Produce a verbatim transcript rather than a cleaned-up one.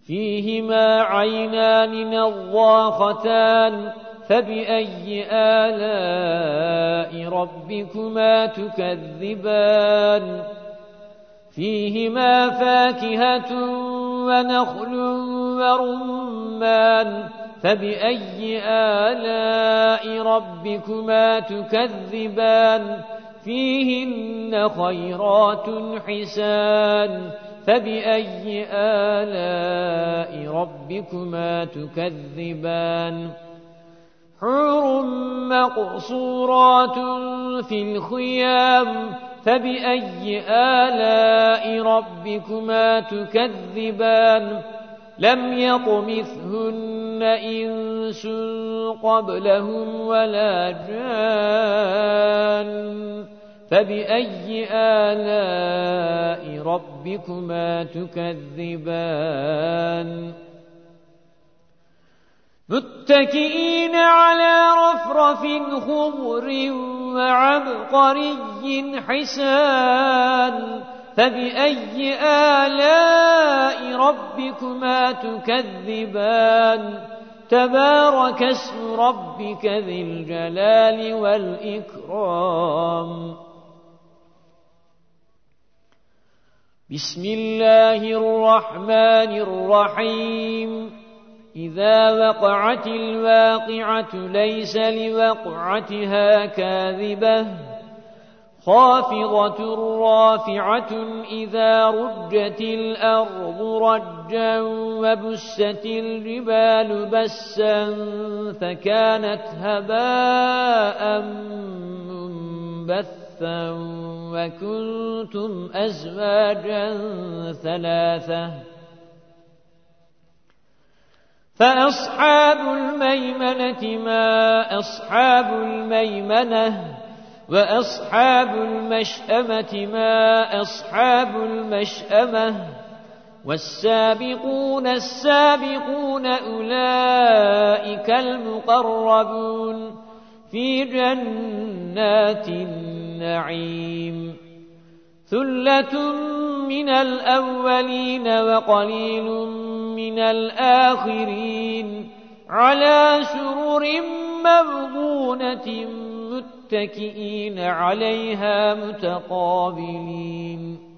فيهما عينان نضاختان فبأي آلاء ربكما تكذبان فيهما فاكهة ونخل ورمان فبأي آلاء ربكما تكذبان فيهن خيرات حسان فبأي آلاء ربكما تكذبان حور مقصورات في الخيام فبأي آلاء ربكما تكذبان لم يطمثهن إنس قبلهم ولا جان فبأي آلاء ربكما تكذبان متكئين على رفرف خضر وعبقري حسان فبأي آلاء ربكما تكذبان تبارك اسم ربك ذي الجلال والإكرام بسم الله الرحمن الرحيم إذا وقعت الواقعة ليس لوقعتها كاذبة خافضة رافعة إذا رجت الأرض رجا وبست الجبال بسا فكانت هباء منبثا وكنتم أزواجا ثلاثة فأصحاب الميمنة ما أصحاب الميمنة وأصحاب المشأمة ما أصحاب المشأمة والسابقون السابقون أولئك المقربون في جنات النعيم ثلة من الأولين وقليل من الآخرين على سرر موضونة متكئين عليها متقابلين